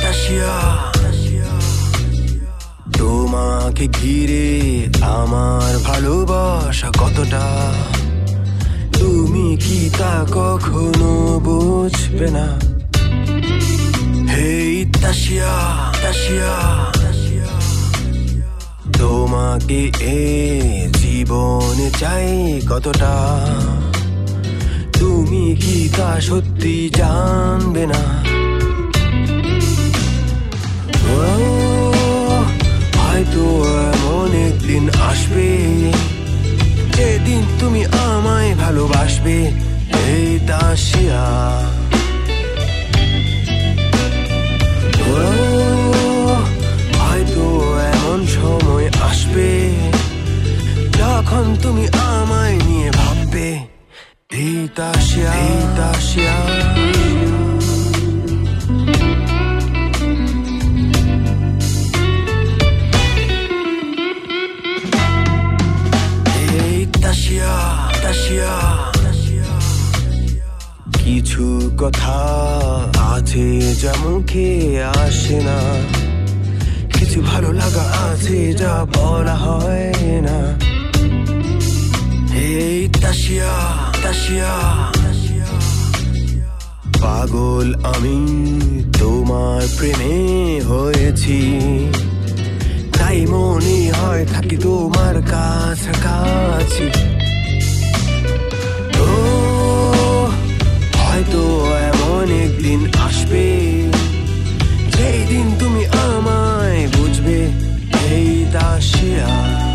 তাসিয়া তোমাকে ঘিরে আমার ভালোবাসা কতটা তুমি কি তা কখনো বুঝবে না। হেই তাসিয়া তাসিয়া তোমাকে এ জীবনে চাই কতটা তুমি কি তা সত্যি জানবে না। হয়তো এমন একদিন আসবে যেদিন তুমি আমায় ভালোবাসবে। এই তাসিয়া হয়তো এমন সময় আসবে যখন তুমি আমায় নিয়ে ভাববে। এই তাসিয়া এই তাসিয়া কিছু কথা আছে যা মুখে আসে না, কিছু ভালো লাগা আছে যা বলা হয় না। এই তাসিয়া তাসিয়া পাগল আমি তোমার প্রেমে হয়েছি, তাই মনে হয় থাকি তোমার কাছাকাছি। হয়তো এমন একদিন আসবে যেই দিন তুমি আমায় বুঝবে। এই তাসিয়া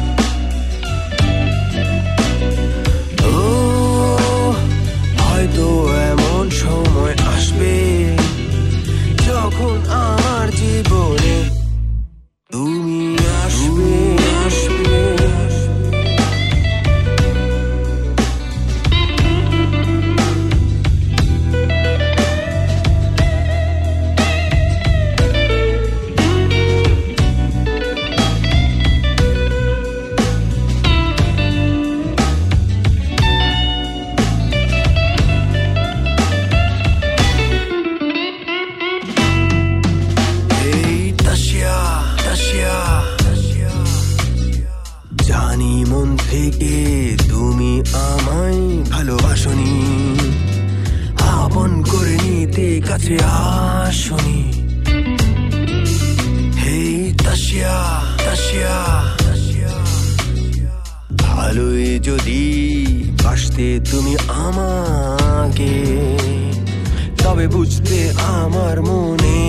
হয়তো এমন সময় আসবে যখন আমার জীবনে তুমি আসবে আসবে। জানি মন থেকে তুমি আমায় ভালোবাসনি, আপন করে নিতে কাছে আসনি। হেই তাসিয়া তাসিয়া ভালোই যদি বাসতে তুমি আমাকে, তবে বুঝতে আমার মনে